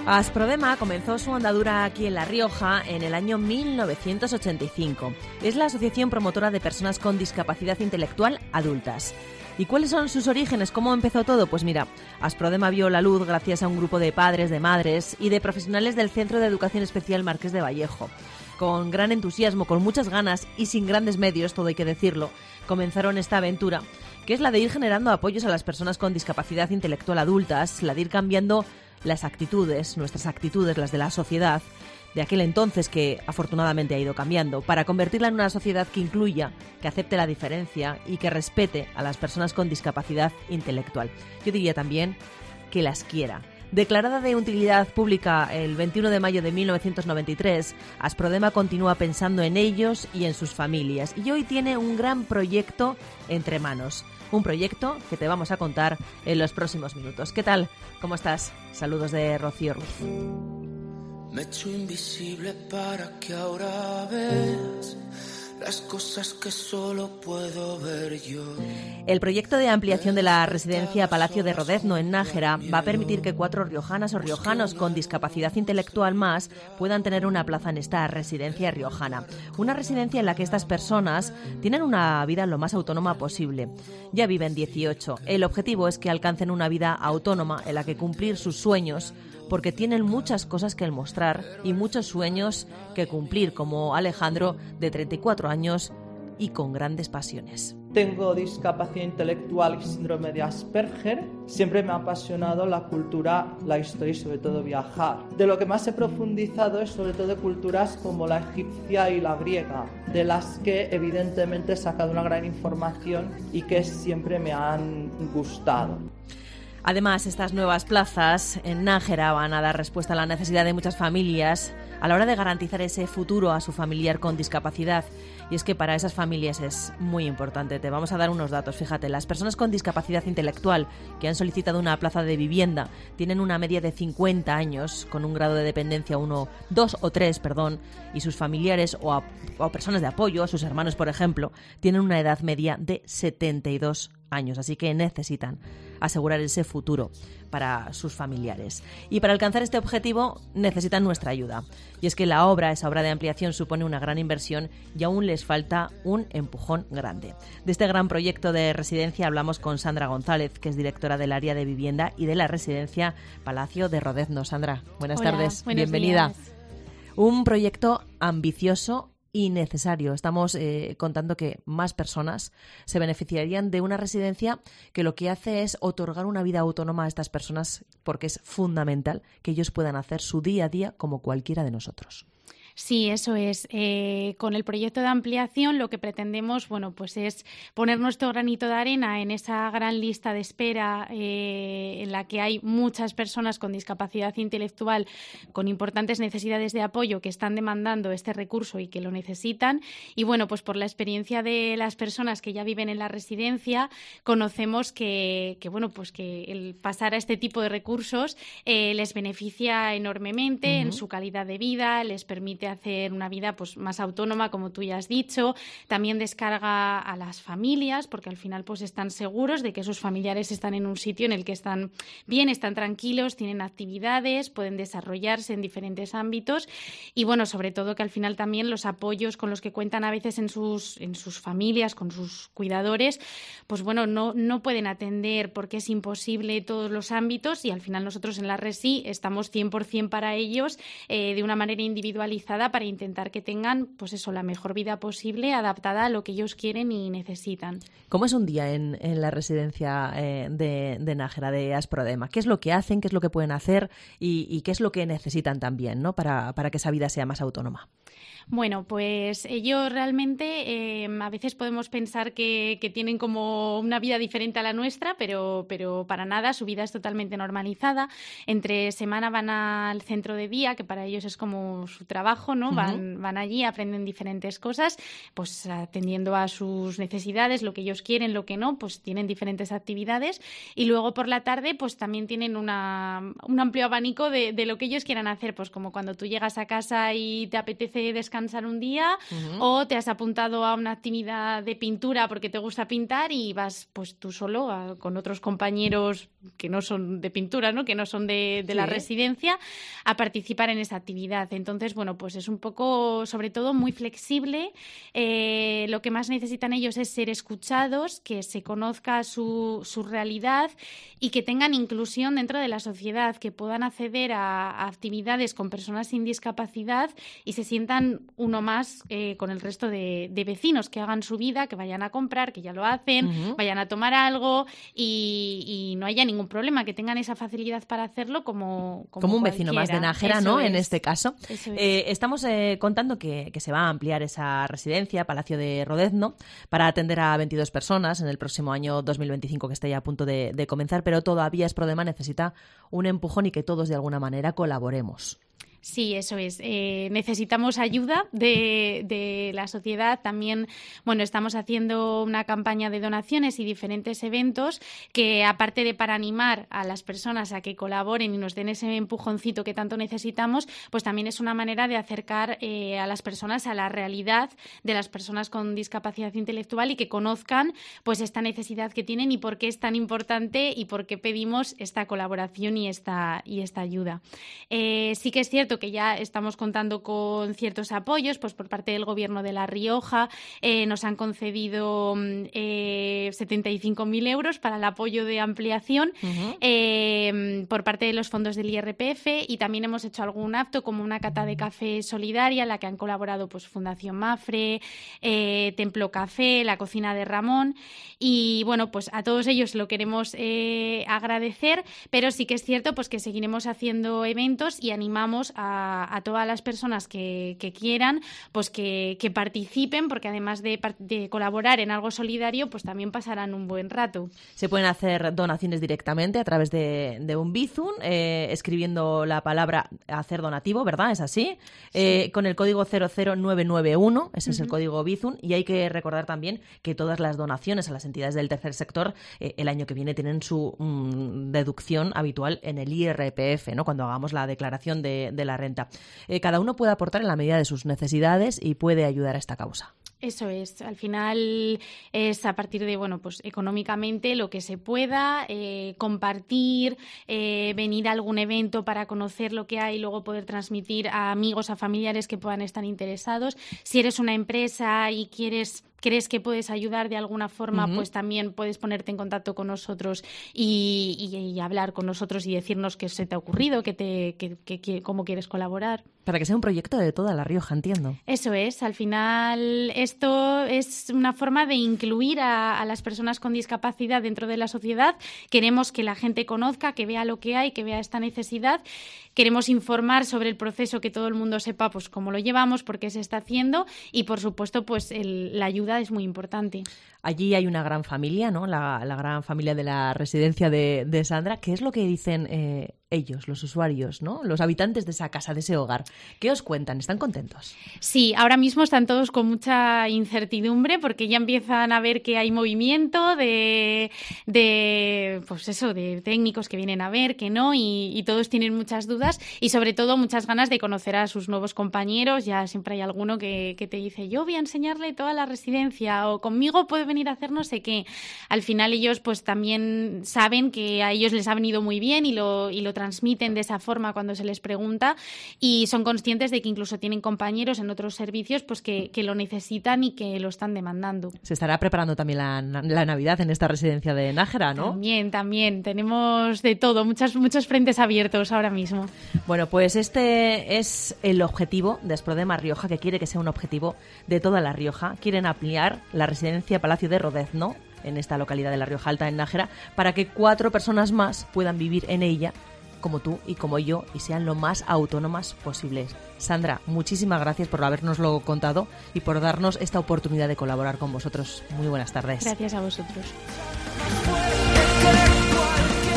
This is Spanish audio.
Asprodema comenzó su andadura aquí en La Rioja en el año 1985. Es la asociación promotora de personas con discapacidad intelectual adultas. ¿Y cuáles son sus orígenes? ¿Cómo empezó todo? Pues mira, Asprodema vio la luz gracias a un grupo de padres, de madres y de profesionales del Centro de Educación Especial Marqués de Vallejo. Con gran entusiasmo, con muchas ganas y sin grandes medios, todo hay que decirlo, comenzaron esta aventura, que es la de ir generando apoyos a las personas con discapacidad intelectual adultas, la de ir cambiando las actitudes, nuestras actitudes, las de la sociedad, de aquel entonces que afortunadamente ha ido cambiando, para convertirla en una sociedad que incluya, que acepte la diferencia y que respete a las personas con discapacidad intelectual. Yo diría también que las quiera. Declarada de utilidad pública el 21 de mayo de 1993, Asprodema continúa pensando en ellos y en sus familias y hoy tiene un gran proyecto entre manos. Un proyecto que te vamos a contar en los próximos minutos. ¿Qué tal? ¿Cómo estás? Saludos de Rocío Ruiz. Me he hecho invisible para que ahora veas las cosas que solo puedo ver yo. El proyecto de ampliación de la residencia Palacio de Rodezno en Nájera va a permitir que 4 riojanas o riojanos con discapacidad intelectual más puedan tener una plaza en esta residencia riojana. Una residencia en la que estas personas tienen una vida lo más autónoma posible. Ya viven 18. El objetivo es que alcancen una vida autónoma en la que cumplir sus sueños, porque tienen muchas cosas que mostrar y muchos sueños que cumplir, como Alejandro, de 34 años y con grandes pasiones. Tengo discapacidad intelectual y síndrome de Asperger. Siempre me ha apasionado la cultura, la historia y sobre todo viajar. De lo que más he profundizado es sobre todo de culturas como la egipcia y la griega, de las que evidentemente he sacado una gran información y que siempre me han gustado. Además, estas nuevas plazas en Nájera van a dar respuesta a la necesidad de muchas familias a la hora de garantizar ese futuro a su familiar con discapacidad. Y es que para esas familias es muy importante. Te vamos a dar unos datos. Fíjate, las personas con discapacidad intelectual que han solicitado una plaza de vivienda tienen una media de 50 años, con un grado de dependencia 1, 2 o 3, y sus familiares o personas de apoyo, sus hermanos, por ejemplo, tienen una edad media de 72 años. Así que necesitan asegurar ese futuro para sus familiares. Y para alcanzar este objetivo necesitan nuestra ayuda. Y es que esa obra de ampliación supone una gran inversión y aún les falta un empujón grande. De este gran proyecto de residencia hablamos con Sandra González, que es directora del área de vivienda y de la residencia Palacio de Rodezno. Sandra, buenas tardes, bienvenida. Días. Un proyecto ambicioso y necesario. Estamos contando que más personas se beneficiarían de una residencia que lo que hace es otorgar una vida autónoma a estas personas, porque es fundamental que ellos puedan hacer su día a día como cualquiera de nosotros. Sí, eso es. Con el proyecto de ampliación lo que pretendemos, pues es poner nuestro granito de arena en esa gran lista de espera en la que hay muchas personas con discapacidad intelectual con importantes necesidades de apoyo que están demandando este recurso y que lo necesitan. Y pues por la experiencia de las personas que ya viven en la residencia, conocemos que el pasar a este tipo de recursos les beneficia enormemente en su calidad de vida, les permite hacer una vida más autónoma, como tú ya has dicho. También descarga a las familias, porque al final están seguros de que sus familiares están en un sitio en el que están bien, están tranquilos, tienen actividades, pueden desarrollarse en diferentes ámbitos y sobre todo que al final también los apoyos con los que cuentan a veces en sus familias, con sus cuidadores, no pueden atender porque es imposible todos los ámbitos y al final nosotros en la Resi estamos 100% para ellos de una manera individualizada para intentar que tengan la mejor vida posible, adaptada a lo que ellos quieren y necesitan. ¿Cómo es un día en la residencia de Nájera, de Asprodema? ¿Qué es lo que hacen, qué es lo que pueden hacer y qué es lo que necesitan también, ¿no? para que esa vida sea más autónoma? Bueno, pues ellos realmente a veces podemos pensar que tienen como una vida diferente a la nuestra, pero para nada, su vida es totalmente normalizada. Entre semana van al centro de día, que para ellos es como su trabajo, trabajo, ¿no? Van allí, aprenden diferentes cosas, pues atendiendo a sus necesidades, lo que ellos quieren, lo que no, pues tienen diferentes actividades. Y luego por la tarde, pues también tienen un amplio abanico de lo que ellos quieran hacer, pues como cuando tú llegas a casa y te apetece descansar un día, o te has apuntado a una actividad de pintura porque te gusta pintar y vas pues tú solo con otros compañeros que no son de pintura, ¿no? Que no son de la residencia, a participar en esa actividad. Entonces, bueno, pues es un poco, sobre todo, muy flexible. Lo que más necesitan ellos es ser escuchados, que se conozca su realidad y que tengan inclusión dentro de la sociedad, que puedan acceder a actividades con personas sin discapacidad y se sientan uno más con el resto de vecinos, que hagan su vida, que vayan a comprar, que ya lo hacen, vayan a tomar algo y no haya ningún problema, que tengan esa facilidad para hacerlo como un vecino más de Nájera, ¿no? En este caso. Eso es. Estamos contando que se va a ampliar esa residencia, Palacio de Rodezno, para atender a 22 personas en el próximo año 2025, que está ya a punto de comenzar, pero todavía Sprodema necesita un empujón y que todos de alguna manera colaboremos. Sí, eso es. Necesitamos ayuda de la sociedad. También, bueno, estamos haciendo una campaña de donaciones y diferentes eventos que, aparte de para animar a las personas a que colaboren y nos den ese empujoncito que tanto necesitamos, pues también es una manera de acercar a las personas a la realidad de las personas con discapacidad intelectual y que conozcan pues esta necesidad que tienen y por qué es tan importante y por qué pedimos esta colaboración y esta ayuda. Sí que es cierto que ya estamos contando con ciertos apoyos, pues por parte del Gobierno de La Rioja nos han concedido 75.000 euros para el apoyo de ampliación por parte de los fondos del IRPF, y también hemos hecho algún acto como una cata de café solidaria en la que han colaborado pues Fundación Mafre, Templo Café, la cocina de Ramón, y bueno, pues a todos ellos lo queremos agradecer, pero sí que es cierto pues que seguiremos haciendo eventos y animamos a todas las personas que quieran pues que participen, porque además de colaborar en algo solidario, pues también pasarán un buen rato. Se pueden hacer donaciones directamente a través de un Bizum, escribiendo la palabra hacer donativo, ¿verdad? ¿Es así? Sí. Con el código 00991, ese es el código Bizum, y hay que recordar también que todas las donaciones a las entidades del tercer sector el año que viene tienen su deducción habitual en el IRPF, ¿no? Cuando hagamos la declaración de la renta. Cada uno puede aportar en la medida de sus necesidades y puede ayudar a esta causa. Eso es. Al final es a partir de, bueno, pues económicamente lo que se pueda, compartir, venir a algún evento para conocer lo que hay y luego poder transmitir a amigos, a familiares que puedan estar interesados. Si eres una empresa y crees que puedes ayudar de alguna forma, pues también puedes ponerte en contacto con nosotros y hablar con nosotros y decirnos qué se te ha ocurrido, cómo quieres colaborar. Para que sea un proyecto de toda La Rioja, entiendo. Eso es. Al final esto es una forma de incluir a las personas con discapacidad dentro de la sociedad. Queremos que la gente conozca, que vea lo que hay, que vea esta necesidad. Queremos informar sobre el proceso, que todo el mundo sepa pues cómo lo llevamos, por qué se está haciendo y, por supuesto, pues la ayuda es muy importante. Allí hay una gran familia, ¿no? La gran familia de la residencia de Sandra. ¿Qué es lo que dicen ellos, los usuarios, ¿no? Los habitantes de esa casa, de ese hogar? ¿Qué os cuentan? ¿Están contentos? Sí, ahora mismo están todos con mucha incertidumbre porque ya empiezan a ver que hay movimiento de técnicos que vienen a ver, que no, y todos tienen muchas dudas y sobre todo muchas ganas de conocer a sus nuevos compañeros. Ya siempre hay alguno que te dice, yo voy a enseñarle toda la residencia, o conmigo puede venir a hacer no sé qué. Al final ellos pues también saben que a ellos les ha venido muy bien y lo transmiten de esa forma cuando se les pregunta, y son conscientes de que incluso tienen compañeros en otros servicios pues que lo necesitan y que lo están demandando. Se estará preparando también la Navidad en esta residencia de Nájera, ¿no? También. Tenemos de todo, muchos frentes abiertos ahora mismo. Bueno, pues este es el objetivo de Sprodema Rioja, que quiere que sea un objetivo de toda La Rioja. Quieren ampliar la residencia Palacio de Rodezno, en esta localidad de La Rioja Alta, en Nájera, para que 4 personas más puedan vivir en ella, como tú y como yo, y sean lo más autónomas posibles. Sandra, muchísimas gracias por habernoslo contado y por darnos esta oportunidad de colaborar con vosotros. Muy buenas tardes. Gracias a vosotros.